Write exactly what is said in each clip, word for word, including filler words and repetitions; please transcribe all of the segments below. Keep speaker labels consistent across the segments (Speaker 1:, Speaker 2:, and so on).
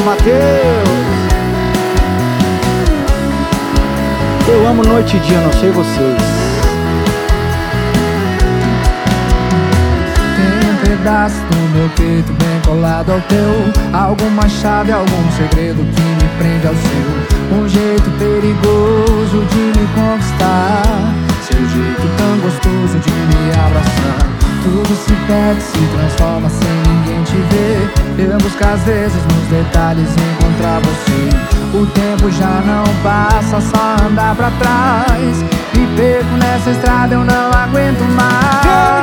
Speaker 1: Matheus. Eu amo noite e dia, não sei vocês.
Speaker 2: Tem um pedaço do meu peito bem colado ao teu, alguma chave, algum segredo que me prende ao seu. Um jeito perigoso de me conquistar, seu jeito tão gostoso de me abraçar. Tudo se perde, se transforma sem ninguém te ver. Eu busco às vezes nos detalhes encontrar você. O tempo já não passa, só andar pra trás. Me perco nessa estrada, eu não aguento mais.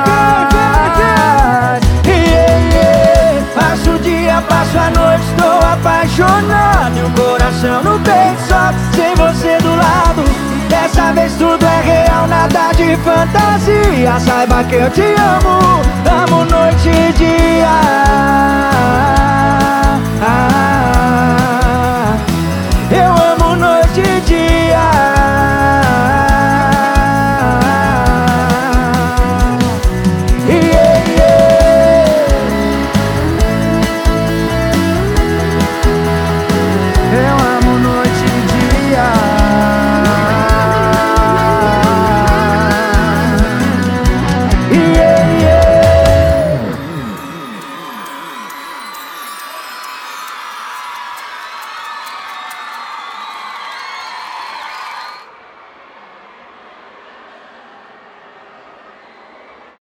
Speaker 2: Yeah, yeah. Passo o dia, passo a noite, estou apaixonado. E o coração no peito sofre sem você do lado. Dessa vez tudo é real, nada de fantasia. Saiba que eu te amo, amo noite e dia.